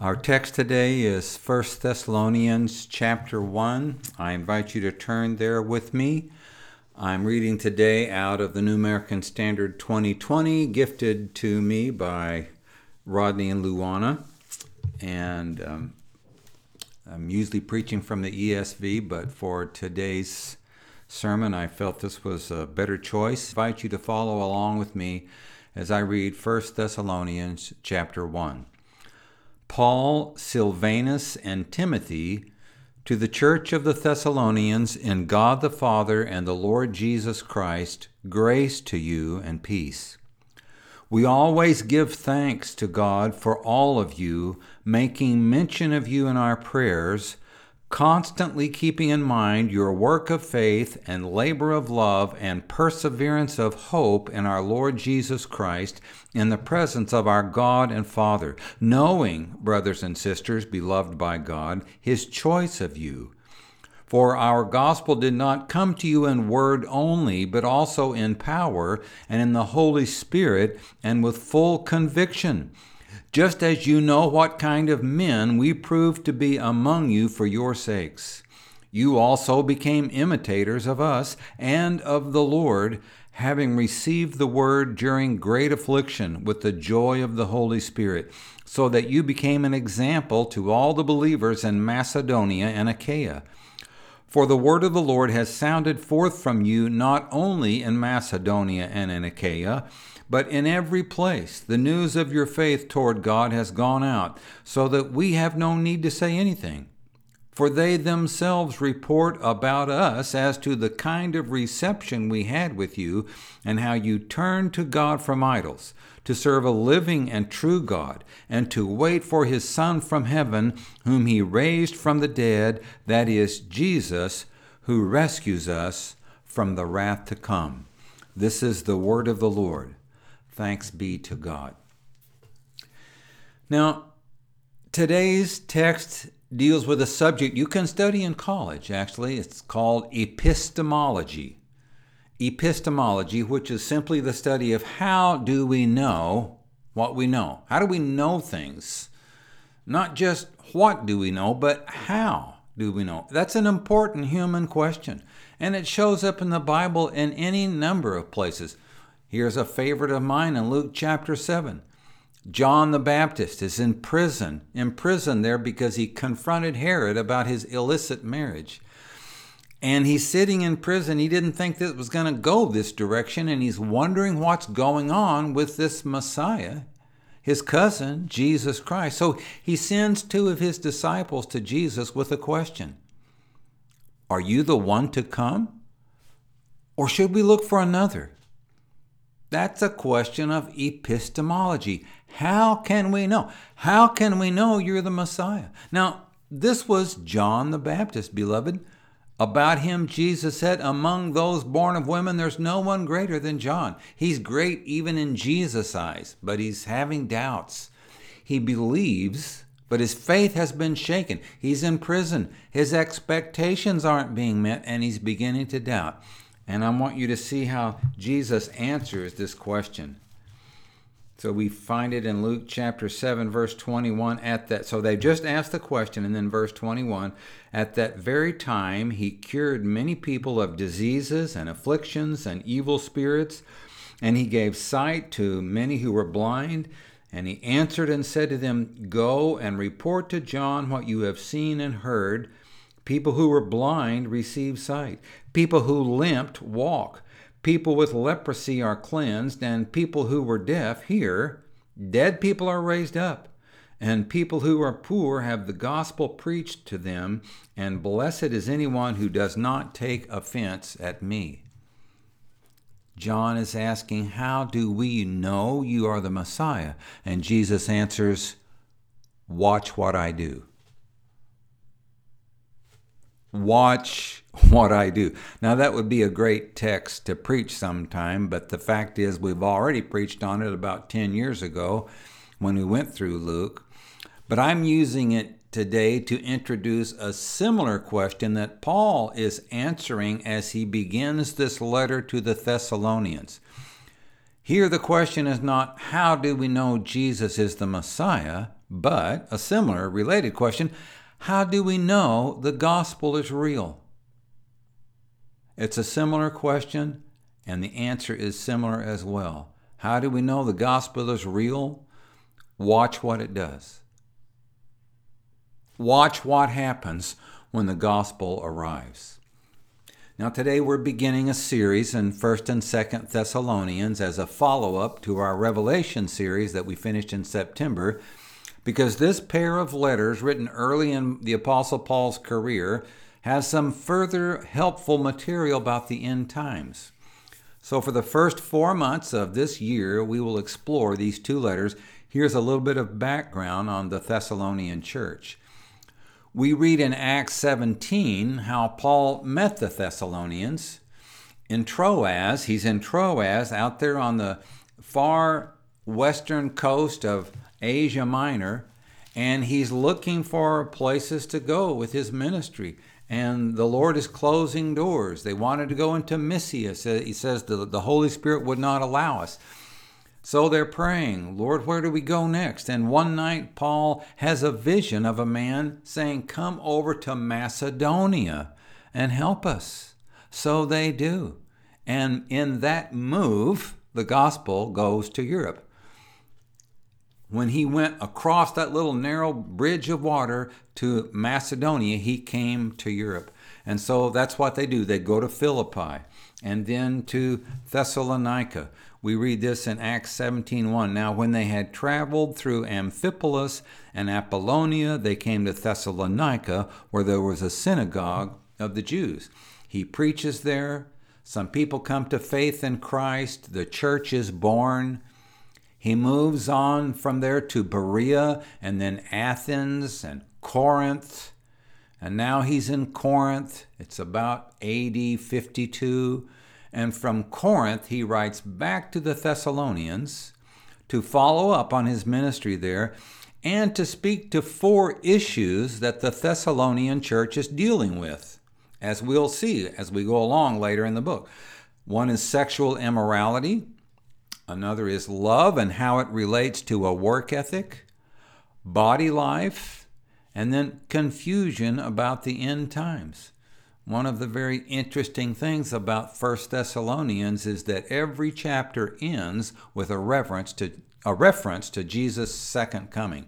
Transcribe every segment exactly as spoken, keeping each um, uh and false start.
Our text today is First Thessalonians chapter one. I invite you to turn there with me. I'm reading today out of the New American Standard twenty twenty, gifted to me by Rodney and Luana. And um, I'm usually preaching from the E S V, but for today's sermon, I felt this was a better choice. I invite you to follow along with me as I read First Thessalonians chapter one. Paul, Silvanus, and Timothy, to the church of the Thessalonians in God the Father and the Lord Jesus Christ, grace to you and peace. We always give thanks to God for all of you, making mention of you in our prayers, constantly keeping in mind your work of faith and labor of love and perseverance of hope in our Lord Jesus Christ in the presence of our God and Father, knowing, brothers and sisters, beloved by God, His choice of you. For our gospel did not come to you in word only, but also in power and in the Holy Spirit and with full conviction, just as you know what kind of men we proved to be among you for your sakes. You also became imitators of us and of the Lord, having received the word during great affliction with the joy of the Holy Spirit, so that you became an example to all the believers in Macedonia and Achaia. For the word of the Lord has sounded forth from you not only in Macedonia and in Achaia, but in every place the news of your faith toward God has gone out, so that we have no need to say anything. For they themselves report about us as to the kind of reception we had with you, and how you turned to God from idols, to serve a living and true God, and to wait for His Son from heaven, whom He raised from the dead, that is, Jesus, who rescues us from the wrath to come. This is the word of the Lord. Thanks be to God. Now, today's text deals with a subject you can study in college, actually. It's called epistemology. Epistemology, which is simply the study of how do we know what we know. How do we know things? Not just what do we know, but how do we know? That's an important human question, and it shows up in the Bible in any number of places. Here's a favorite of mine in Luke chapter seven. John the Baptist is in prison, imprisoned there because he confronted Herod about his illicit marriage. And he's sitting in prison. He didn't think that it was going to go this direction, and he's wondering what's going on with this Messiah, his cousin, Jesus Christ. So he sends two of his disciples to Jesus with a question. Are you the one to come? Or should we look for another? That's a question of epistemology. How can we know? How can we know you're the Messiah? Now, this was John the Baptist, beloved. About him, Jesus said, among those born of women, there's no one greater than John. He's great even in Jesus' eyes, but he's having doubts. He believes, but his faith has been shaken. He's in prison. His expectations aren't being met, and he's beginning to doubt. And I want you to see how Jesus answers this question. So we find it in Luke chapter seven, verse twenty-one. At that, so they just asked the question, and then verse twenty-one, at that very time he cured many people of diseases and afflictions and evil spirits, and he gave sight to many who were blind. And he answered and said to them, go and report to John what you have seen and heard. People who were blind receive sight. People who limped walk. People with leprosy are cleansed, and people who were deaf hear. Dead people are raised up, and people who are poor have the gospel preached to them, and blessed is anyone who does not take offense at me. John is asking, how do we know you are the Messiah? And Jesus answers, watch what I do. Watch what I do. Now, that would be a great text to preach sometime, but the fact is we've already preached on it about ten years ago when we went through Luke. But I'm using it today to introduce a similar question that Paul is answering as he begins this letter to the Thessalonians. Here the question is not, how do we know Jesus is the Messiah? But a similar, related question, how do we know the gospel is real? It's a similar question, and the answer is similar as well. How do we know the gospel is real? Watch what it does. Watch what happens when the gospel arrives. Now today we're beginning a series in First and Second Thessalonians as a follow-up to our Revelation series that we finished in September, because this pair of letters written early in the Apostle Paul's career has some further helpful material about the end times. So for the first four months of this year, we will explore these two letters. Here's a little bit of background on the Thessalonian church. We read in Acts seventeen how Paul met the Thessalonians in Troas. He's in Troas out there on the far western coast of Asia Minor, and he's looking for places to go with his ministry. And the Lord is closing doors. They wanted to go into Mysia. He says the, the Holy Spirit would not allow us. So they're praying, Lord, where do we go next? And one night, Paul has a vision of a man saying, come over to Macedonia and help us. So they do. And in that move, the gospel goes to Europe. When he went across that little narrow bridge of water to Macedonia, he came to Europe. And so that's what they do. They go to Philippi and then to Thessalonica. We read this in Acts seventeen one. Now when they had traveled through Amphipolis and Apollonia, they came to Thessalonica, where there was a synagogue of the Jews. He preaches there. Some people come to faith in Christ. The church is born. He moves on from there to Berea and then Athens and Corinth. And now he's in Corinth. It's about A D fifty-two. And from Corinth, he writes back to the Thessalonians to follow up on his ministry there and to speak to four issues that the Thessalonian church is dealing with, as we'll see as we go along later in the book. One is sexual immorality. Another is love and how it relates to a work ethic, body life, and then confusion about the end times. One of the very interesting things about First Thessalonians is that every chapter ends with a reference to a reference to Jesus' second coming.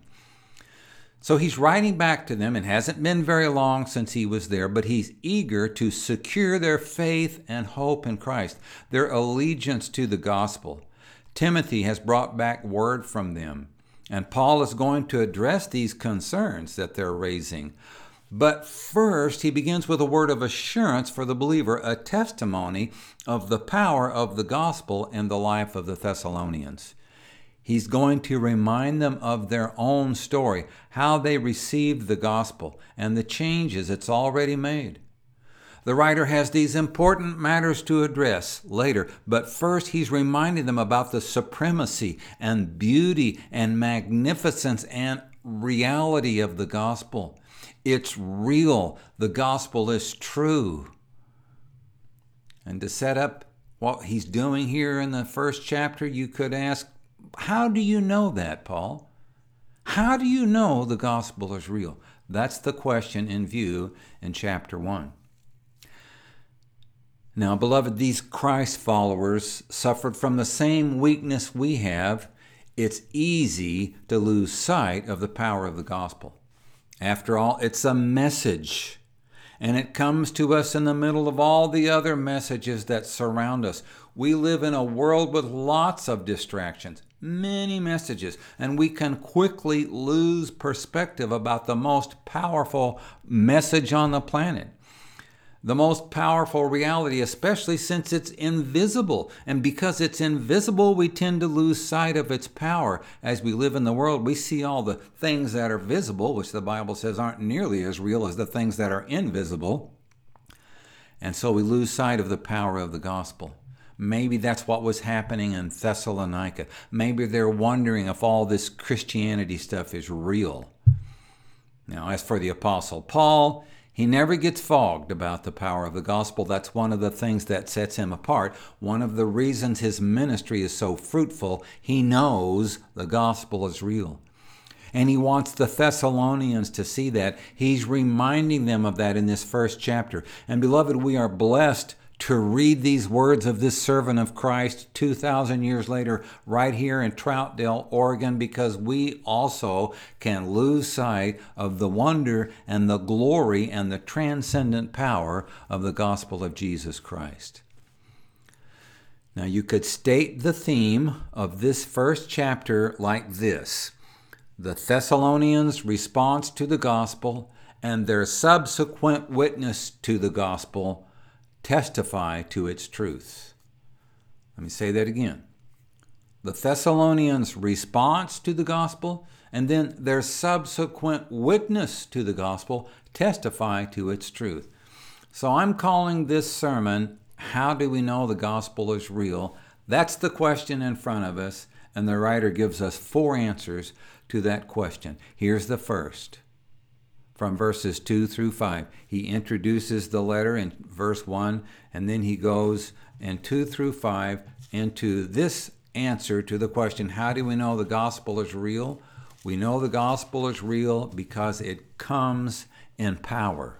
So he's writing back to them. It hasn't been very long since he was there, but he's eager to secure their faith and hope in Christ, their allegiance to the gospel. Timothy has brought back word from them, and Paul is going to address these concerns that they're raising. But first, he begins with a word of assurance for the believer, a testimony of the power of the gospel in the life of the Thessalonians. He's going to remind them of their own story, how they received the gospel, and the changes it's already made. The writer has these important matters to address later, but first he's reminding them about the supremacy and beauty and magnificence and reality of the gospel. It's real. The gospel is true. And to set up what he's doing here in the first chapter, you could ask, how do you know that, Paul? How do you know the gospel is real? That's the question in view in chapter one. Now, beloved, these Christ followers suffered from the same weakness we have. It's easy to lose sight of the power of the gospel. After all, it's a message, and it comes to us in the middle of all the other messages that surround us. We live in a world with lots of distractions, many messages, and we can quickly lose perspective about the most powerful message on the planet. The most powerful reality, especially since it's invisible. And because it's invisible, we tend to lose sight of its power. As we live in the world, we see all the things that are visible, which the Bible says aren't nearly as real as the things that are invisible. And so we lose sight of the power of the gospel. Maybe that's what was happening in Thessalonica. Maybe they're wondering if all this Christianity stuff is real. Now, as for the Apostle Paul, he never gets fogged about the power of the gospel. That's one of the things that sets him apart. One of the reasons his ministry is so fruitful, he knows the gospel is real. And he wants the Thessalonians to see that. He's reminding them of that in this first chapter. And beloved, we are blessed to read these words of this servant of Christ two thousand years later right here in Troutdale, Oregon, because we also can lose sight of the wonder and the glory and the transcendent power of the gospel of Jesus Christ. Now, you could state the theme of this first chapter like this: the Thessalonians' response to the gospel and their subsequent witness to the gospel testify to its truth. Let me say that again. The Thessalonians' response to the gospel and then their subsequent witness to the gospel testify to its truth. So I'm calling this sermon, How Do We Know the Gospel is Real? That's the question in front of us, and the writer gives us four answers to that question. Here's the first. From verses two through five. He introduces the letter in verse one, and then he goes in two through five into this answer to the question, how do we know the gospel is real? We know the gospel is real because it comes in power.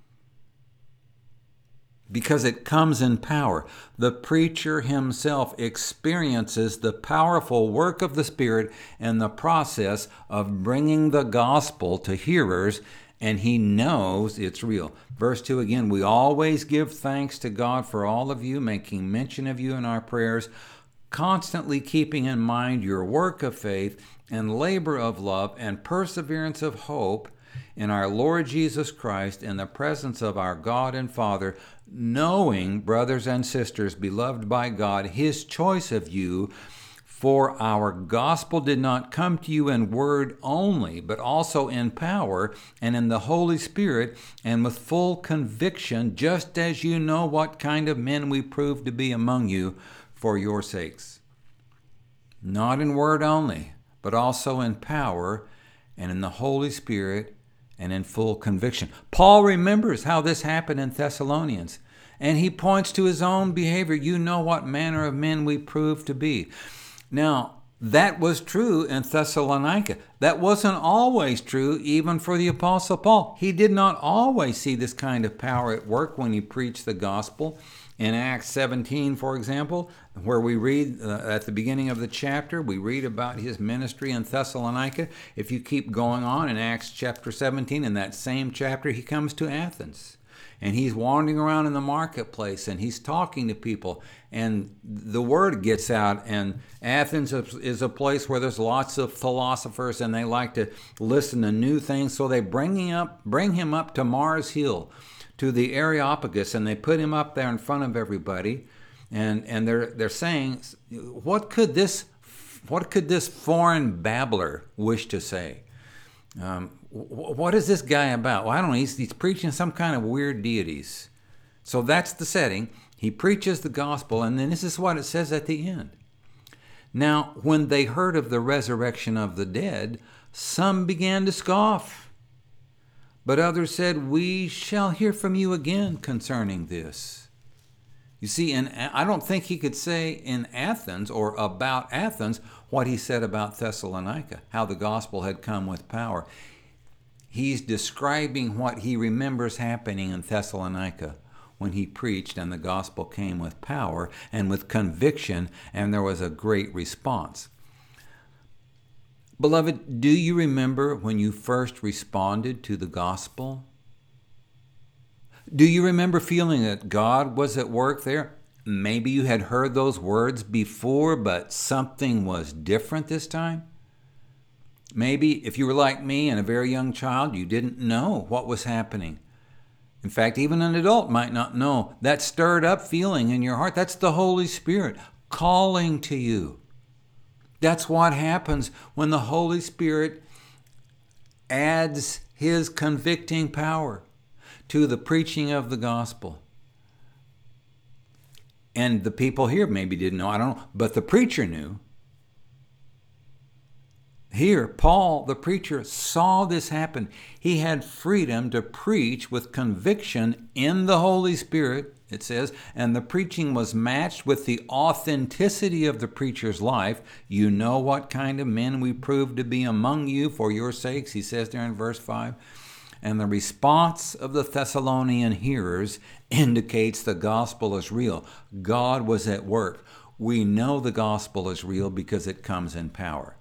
Because it comes in power. The preacher himself experiences the powerful work of the Spirit in the process of bringing the gospel to hearers, and he knows it's real. Verse two again, we always give thanks to God for all of you, making mention of you in our prayers, constantly keeping in mind your work of faith and labor of love and perseverance of hope in our Lord Jesus Christ in the presence of our God and Father, knowing, brothers and sisters, beloved by God, his choice of you. For our gospel did not come to you in word only, but also in power and in the Holy Spirit and with full conviction, just as you know what kind of men we proved to be among you for your sakes. Not in word only, but also in power and in the Holy Spirit and in full conviction. Paul remembers how this happened in Thessalonians, and he points to his own behavior. You know what manner of men we proved to be. Now, that was true in Thessalonica. That wasn't always true even for the Apostle Paul. He did not always see this kind of power at work when he preached the gospel. In Acts seventeen, for example, where we read uh, at the beginning of the chapter, we read about his ministry in Thessalonica. If you keep going on in Acts chapter seventeen, in that same chapter, he comes to Athens. And he's wandering around in the marketplace, and he's talking to people, and the word gets out, and Athens is a place where there's lots of philosophers, and they like to listen to new things, so they bring him up, bring him up to Mars Hill, to the Areopagus, and they put him up there in front of everybody, and, and they're they're saying, what could this what could this foreign babbler wish to say? Um, what is this guy about? Well, I don't know. He's, he's preaching some kind of weird deities. So that's the setting. He preaches the gospel, and then this is what it says at the end. Now, when they heard of the resurrection of the dead, some began to scoff. But others said, we shall hear from you again concerning this. You see, and I don't think he could say in Athens or about Athens what he said about Thessalonica, how the gospel had come with power. He's describing what he remembers happening in Thessalonica when he preached and the gospel came with power and with conviction, and there was a great response. Beloved, do you remember when you first responded to the gospel? Do you remember feeling that God was at work there? Maybe you had heard those words before, but something was different this time? Maybe if you were like me and a very young child, you didn't know what was happening. In fact, even an adult might not know. That stirred up feeling in your heart, that's the Holy Spirit calling to you. That's what happens when the Holy Spirit adds his convicting power to the preaching of the gospel. And the people here maybe didn't know, I don't know, but the preacher knew. Here, Paul, the preacher, saw this happen. He had freedom to preach with conviction in the Holy Spirit, it says, and the preaching was matched with the authenticity of the preacher's life. You know what kind of men we proved to be among you for your sakes, he says there in verse five. And the response of the Thessalonian hearers indicates the gospel is real. God was at work. We know the gospel is real because it comes in power.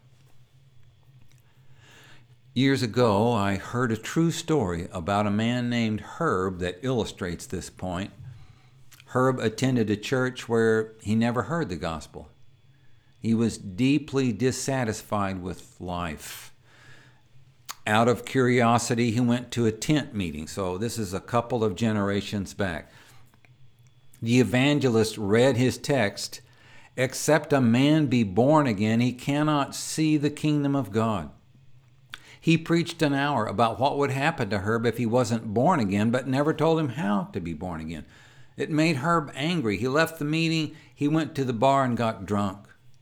Years ago, I heard a true story about a man named Herb that illustrates this point. Herb attended a church where he never heard the gospel. He was deeply dissatisfied with life. Out of curiosity, he went to a tent meeting. So this is a couple of generations back. The evangelist read his text, "Except a man be born again, he cannot see the kingdom of God." He preached an hour about what would happen to Herb if he wasn't born again, but never told him how to be born again. It made Herb angry. He left the meeting, he went to the bar and got drunk.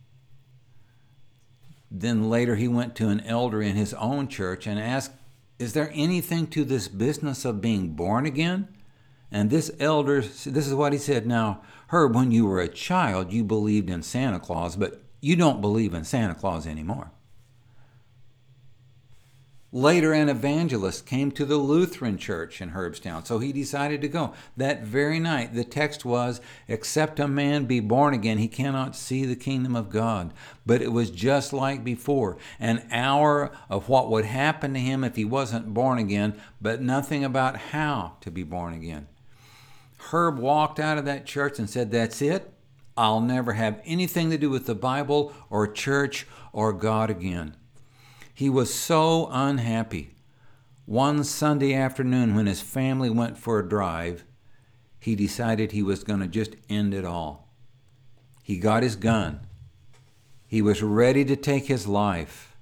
Then later he went to an elder in his own church and asked, "Is there anything to this business of being born again?" And this elder, this is what he said, "Now, Herb, when you were a child, you believed in Santa Claus, but you don't believe in Santa Claus anymore." Later, an evangelist came to the Lutheran church in Herbstown, so he decided to go. That very night, the text was, "Except a man be born again, he cannot see the kingdom of God." But it was just like before, an hour of what would happen to him if he wasn't born again, but nothing about how to be born again. Herb walked out of that church and said, "That's it. I'll never have anything to do with the Bible or church or God again." He was so unhappy. One Sunday afternoon, when his family went for a drive, he decided he was going to just end it all. He got his gun. He was ready to take his life.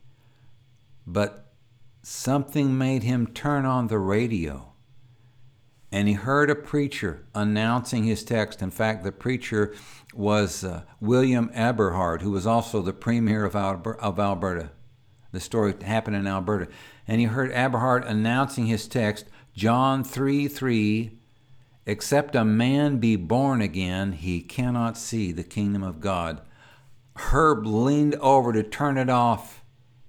But something made him turn on the radio. And he heard a preacher announcing his text. In fact, the preacher was uh, William Eberhard, who was also the premier of, Alber- of Alberta. The story happened in Alberta. And he heard Eberhard announcing his text, John three three, "Except a man be born again, he cannot see the kingdom of God." Herb leaned over to turn it off.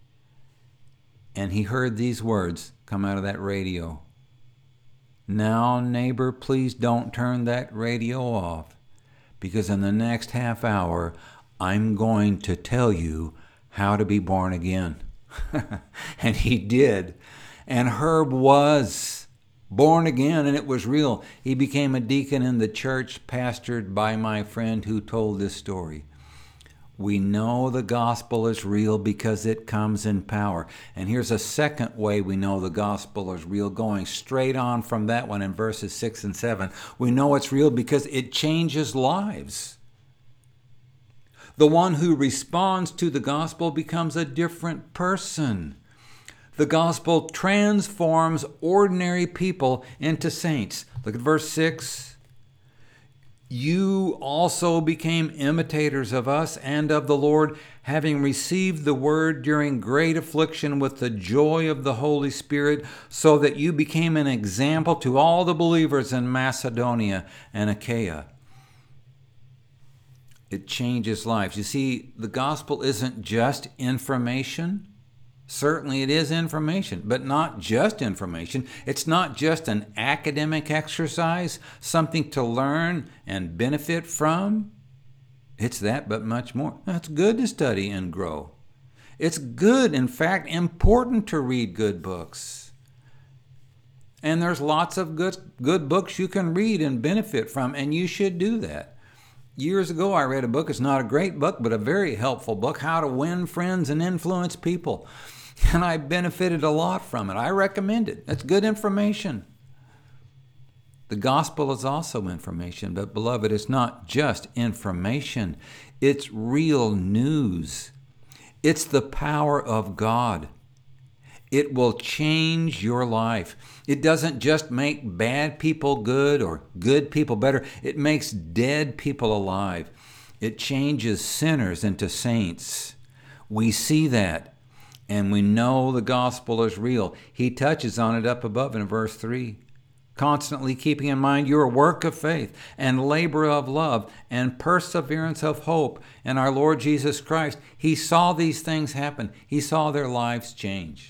And he heard these words come out of that radio. "Now, neighbor, please don't turn that radio off, because in the next half hour, I'm going to tell you how to be born again." And he did. And Herb was born again, and it was real. He became a deacon in the church pastored by my friend who told this story. We know the gospel is real because it comes in power. And here's a second way we know the gospel is real, going straight on from that one in verses six and seven. We know it's real because it changes lives. The one who responds to the gospel becomes a different person. The gospel transforms ordinary people into saints. Look at verse six. "You also became imitators of us and of the Lord, having received the word during great affliction with the joy of the Holy Spirit, so that you became an example to all the believers in Macedonia and Achaia." It changes lives. You see, the gospel isn't just information. Certainly it is information, but not just information. It's not just an academic exercise, something to learn and benefit from. It's that, but much more. It's good to study and grow. It's good, in fact, important to read good books. And there's lots of good, good books you can read and benefit from, and you should do that. Years ago, I read a book. It's not a great book, but a very helpful book, How to Win Friends and Influence People. And I benefited a lot from it. I recommend it. That's good information. The gospel is also information, but beloved, it's not just information. It's real news. It's the power of God. It will change your life. It doesn't just make bad people good or good people better. It makes dead people alive. It changes sinners into saints. We see that, and we know the gospel is real. He touches on it up above in verse three. constantly keeping in mind your work of faith and labor of love and perseverance of hope in our Lord Jesus Christ. He saw these things happen. He saw their lives change.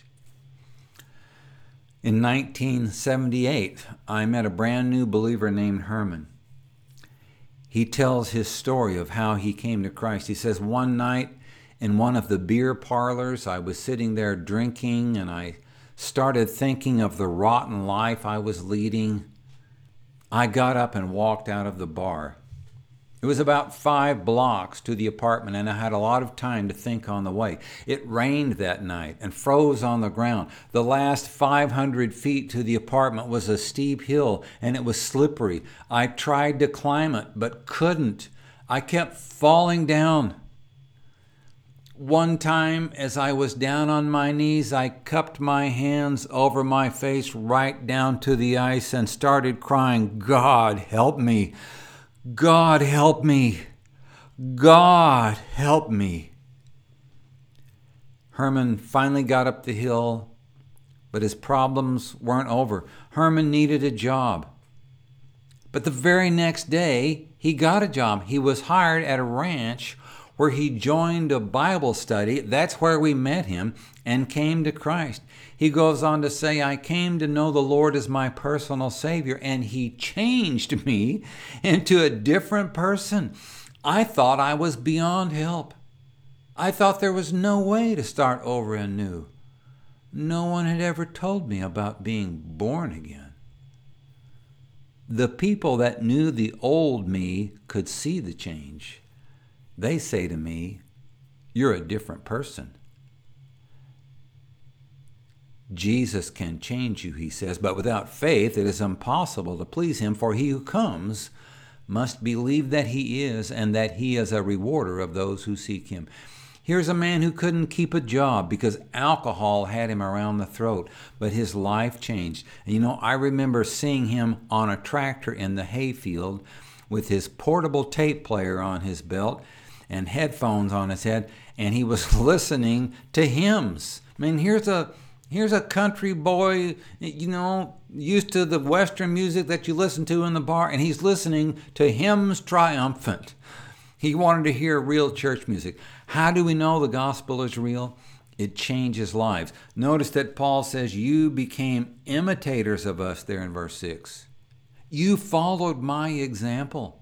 In nineteen seventy-eight, I met a brand new believer named Herman. He tells his story of how he came to Christ. He says, one night in one of the beer parlors, I was sitting there drinking, and I started thinking of the rotten life I was leading. I got up and walked out of the bar. It was about five blocks to the apartment, and I had a lot of time to think on the way. It rained that night and froze on the ground. The last five hundred feet to the apartment was a steep hill, and it was slippery. I tried to climb it, but couldn't. I kept falling down. One time, as I was down on my knees, I cupped my hands over my face right down to the ice and started crying, "God, help me. God, help me. God, help me." Herman finally got up the hill, but his problems weren't over. Herman needed a job. But the very next day, he got a job. He was hired at a ranch where he joined a Bible study. That's where we met him and came to Christ. He goes on to say, "I came to know the Lord as my personal Savior, and He changed me into a different person. I thought I was beyond help. I thought there was no way to start over anew. No one had ever told me about being born again." The people that knew the old me could see the change. They say to me, "You're a different person." Jesus can change you, he says, but without faith it is impossible to please him, for he who comes must believe that he is, and that he is a rewarder of those who seek him. Here's a man who couldn't keep a job because alcohol had him around the throat, but his life changed. And you know, I remember seeing him on a tractor in the hayfield with his portable tape player on his belt and headphones on his head, and he was listening to hymns. I mean, here's a Here's a country boy, you know, used to the Western music that you listen to in the bar, and he's listening to hymns triumphant. He wanted to hear real church music. How do we know the gospel is real? It changes lives. Notice that Paul says, "You became imitators of us," there in verse six. You followed my example.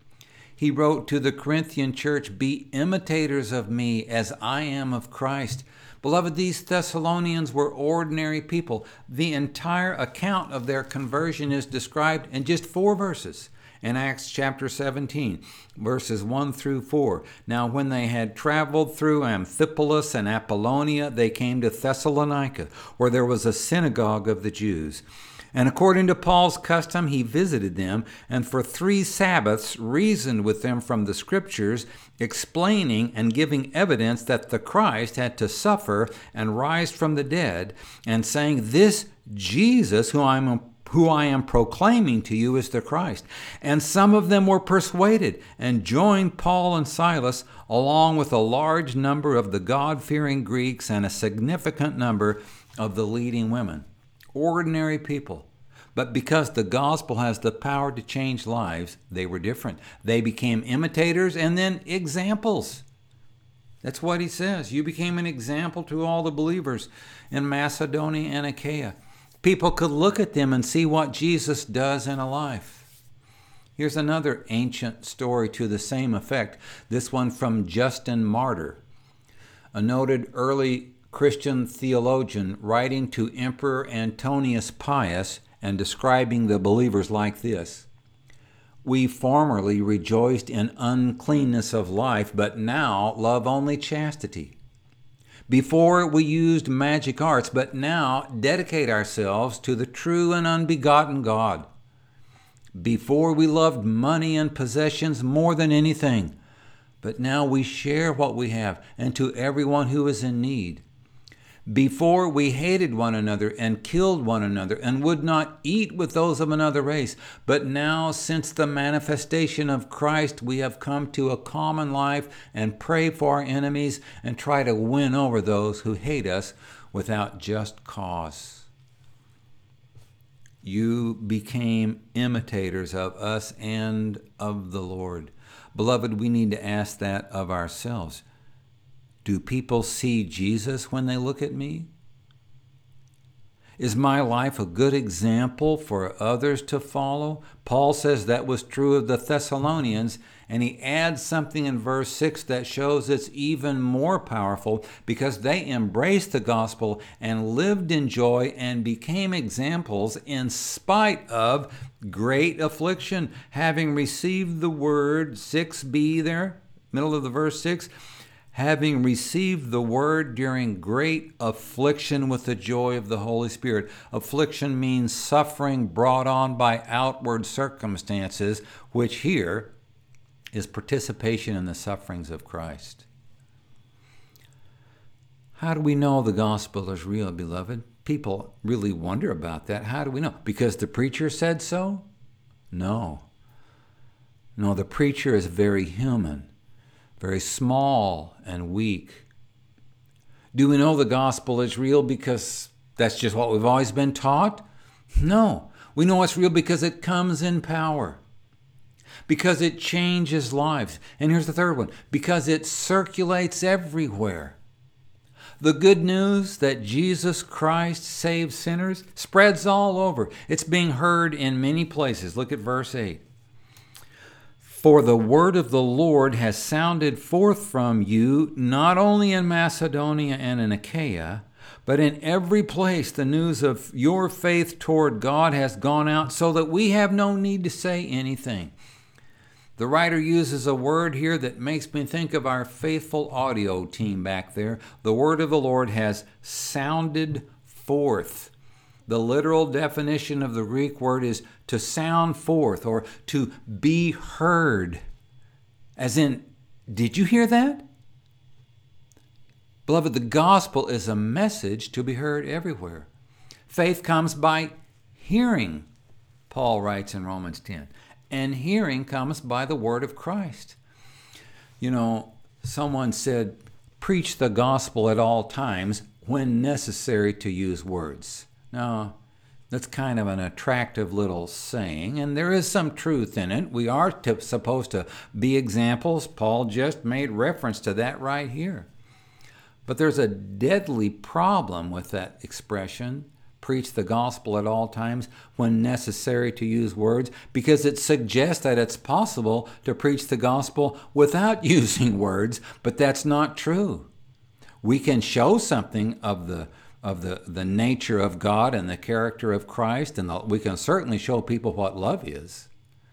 He wrote to the Corinthian church, "Be imitators of me as I am of Christ." Beloved, these Thessalonians were ordinary people. The entire account of their conversion is described in just four verses in Acts chapter seventeen, verses one through four. Now, when they had traveled through Amphipolis and Apollonia, they came to Thessalonica, where there was a synagogue of the Jews. And according to Paul's custom, he visited them, and for three Sabbaths reasoned with them from the Scriptures, explaining and giving evidence that the Christ had to suffer and rise from the dead, and saying, "This Jesus, who I am who I am proclaiming to you, is the Christ." And some of them were persuaded and joined Paul and Silas, along with a large number of the God-fearing Greeks and a significant number of the leading women. Ordinary people. But because the gospel has the power to change lives, they were different. They became imitators and then examples. That's what he says. You became an example to all the believers in Macedonia and Achaia. People could look at them and see what Jesus does in a life. Here's another ancient story to the same effect, this one from Justin Martyr, a noted early Christian theologian writing to Emperor Antonius Pius and describing the believers like this: "We formerly rejoiced in uncleanness of life, but now love only chastity. Before we used magic arts, but now dedicate ourselves to the true and unbegotten God. Before we loved money and possessions more than anything, but now we share what we have and to everyone who is in need. Before we hated one another and killed one another and would not eat with those of another race, but now since the manifestation of Christ we have come to a common life and pray for our enemies and try to win over those who hate us without just cause." you became imitators of us and of the Lord. Beloved, we need to ask that of ourselves. Do people see Jesus when they look at me? Is my life a good example for others to follow? Paul says that was true of the Thessalonians, and he adds something in verse six that shows it's even more powerful because they embraced the gospel and lived in joy and became examples in spite of great affliction, having received the word, six b there, middle of the verse six, having received the word during great affliction with the joy of the Holy Spirit. Affliction means suffering brought on by outward circumstances, which here is participation in the sufferings of Christ. How do we know the gospel is real, beloved? People really wonder about that. How do we know? Because the preacher said so? No. No, the preacher is very human, very small and weak. Do we know the gospel is real because that's just what we've always been taught? No. We know it's real because it comes in power, because it changes lives. And here's the third one, because it circulates everywhere. The good news that Jesus Christ saves sinners spreads all over. It's being heard in many places. Look at verse eight. For the word of the Lord has sounded forth from you, not only in Macedonia and in Achaia, but in every place the news of your faith toward God has gone out, so that we have no need to say anything. The writer uses a word here that makes me think of our faithful audio team back there. The word of the Lord has sounded forth. The literal definition of the Greek word is to sound forth or to be heard. As in, did you hear that? Beloved, the gospel is a message to be heard everywhere. Faith comes by hearing, Paul writes in Romans ten. And hearing comes by the word of Christ. You know, someone said, preach the gospel at all times when necessary to use words. Now, that's kind of an attractive little saying, and there is some truth in it. We are to, supposed to be examples. Paul just made reference to that right here. But there's a deadly problem with that expression, preach the gospel at all times when necessary to use words, because it suggests that it's possible to preach the gospel without using words, but that's not true. We can show something of the of the, the nature of God and the character of Christ, and the, we can certainly show people what love is.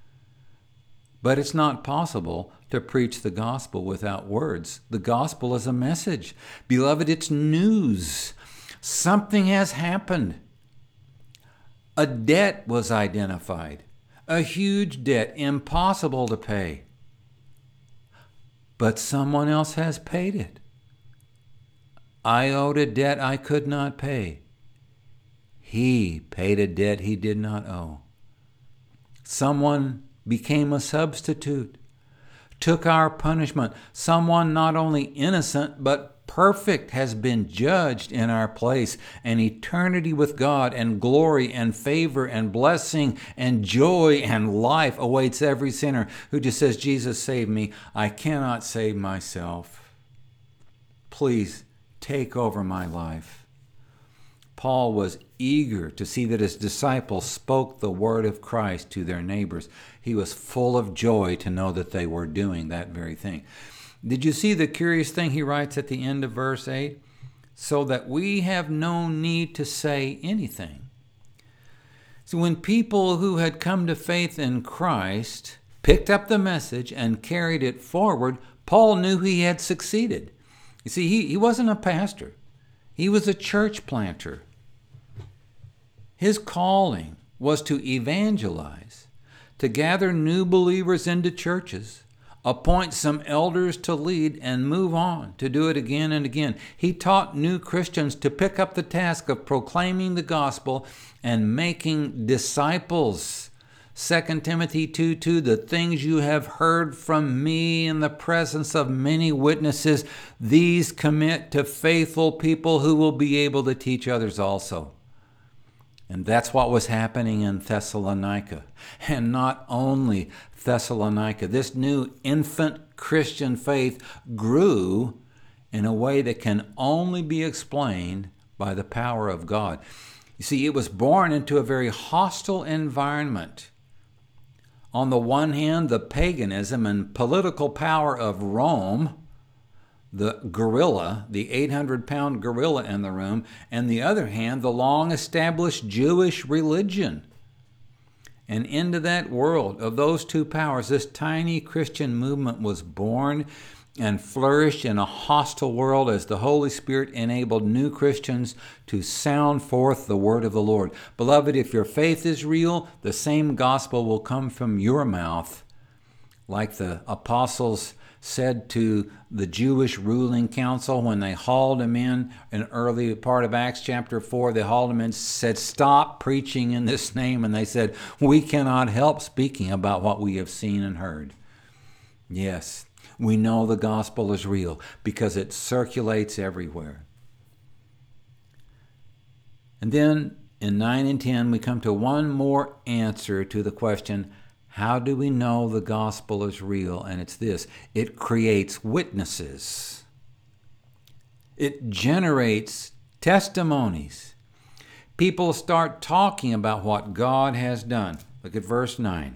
But it's not possible to preach the gospel without words. The gospel is a message. Beloved, it's news. Something has happened. A debt was identified, a huge debt, impossible to pay. But someone else has paid it. I owed a debt I could not pay. He paid a debt he did not owe. Someone became a substitute, took our punishment. Someone not only innocent, but perfect has been judged in our place, and eternity with God and glory and favor and blessing and joy and life awaits every sinner who just says, Jesus, save me. I cannot save myself. Please take over my life. Paul was eager to see that his disciples spoke the word of Christ to their neighbors. He was full of joy to know that they were doing that very thing. Did you see the curious thing he writes at the end of verse eight? So that we have no need to say anything. So when people who had come to faith in Christ picked up the message and carried it forward, Paul knew he had succeeded. You see, he, he wasn't a pastor. He was a church planter. His calling was to evangelize, to gather new believers into churches, appoint some elders to lead, and move on to do it again and again. He taught new Christians to pick up the task of proclaiming the gospel and making disciples. Second Timothy two two, the things you have heard from me in the presence of many witnesses, these commit to faithful people who will be able to teach others also. And that's what was happening in Thessalonica. And not only Thessalonica, this new infant Christian faith grew in a way that can only be explained by the power of God. You see, it was born into a very hostile environment. On the one hand, the paganism and political power of Rome, the gorilla, the eight hundred pound gorilla in the room, and the other hand, the long-established Jewish religion. And into that world of those two powers, this tiny Christian movement was born and flourished in a hostile world as the Holy Spirit enabled new Christians to sound forth the word of the Lord. Beloved, if your faith is real, the same gospel will come from your mouth, like the apostles said to the Jewish ruling council when they hauled him in, an early part of Acts chapter four, they hauled him in, said, "Stop preaching in this name." And they said, "We cannot help speaking about what we have seen and heard." Yes, we know the gospel is real because it circulates everywhere. And then in nine and ten, we come to one more answer to the question, how do we know the gospel is real? And it's this: it creates witnesses. It generates testimonies. People start talking about what God has done. Look at verse nine.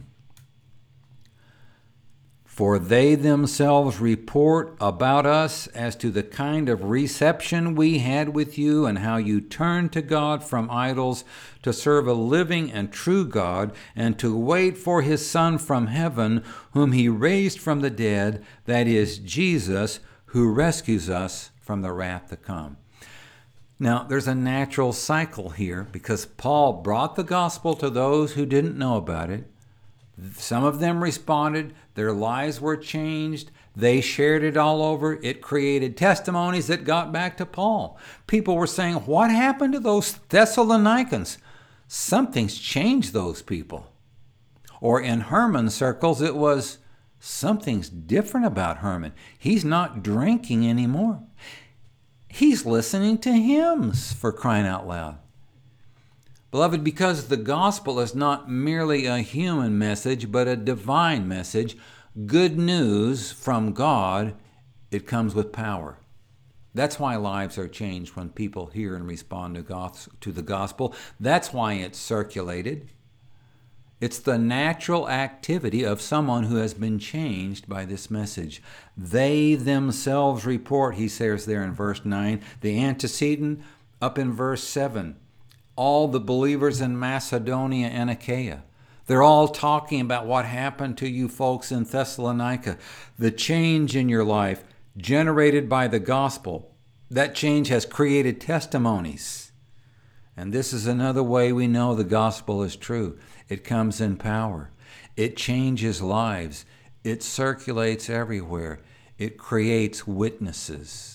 For they themselves report about us as to the kind of reception we had with you and how you turned to God from idols to serve a living and true God and to wait for his Son from heaven, whom he raised from the dead, that is Jesus, who rescues us from the wrath to come. Now, there's a natural cycle here because Paul brought the gospel to those who didn't know about it. Some of them responded, their lives were changed, they shared it all over, it created testimonies that got back to Paul. People were saying, what happened to those Thessalonians? Something's changed those people. Or in Herman's circles, it was, something's different about Herman. He's not drinking anymore. He's listening to hymns, for crying out loud. Beloved, because the gospel is not merely a human message, but a divine message, good news from God, it comes with power. That's why lives are changed when people hear and respond to the gospel. That's why it's circulated. It's the natural activity of someone who has been changed by this message. They themselves report, he says there in verse nine, the antecedent up in verse seven. All the believers in Macedonia and Achaia. They're all talking about what happened to you folks in Thessalonica. The change in your life generated by the gospel. That change has created testimonies. And this is another way we know the gospel is true. It comes in power. It changes lives. It circulates everywhere. It creates witnesses.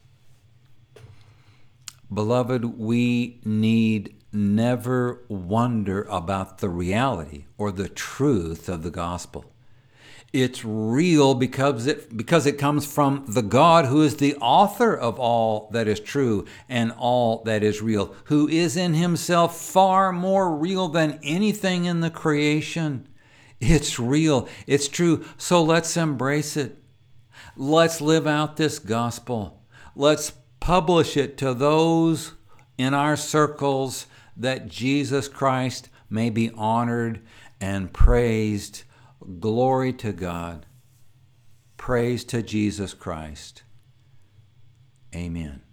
Beloved, we need never wonder about the reality or the truth of the gospel. It's real because it, because it comes from the God who is the author of all that is true and all that is real, who is in himself far more real than anything in the creation. It's real. It's true. So let's embrace it. Let's live out this gospel. Let's publish it to those in our circles that Jesus Christ may be honored and praised. Glory to God. Praise to Jesus Christ. Amen.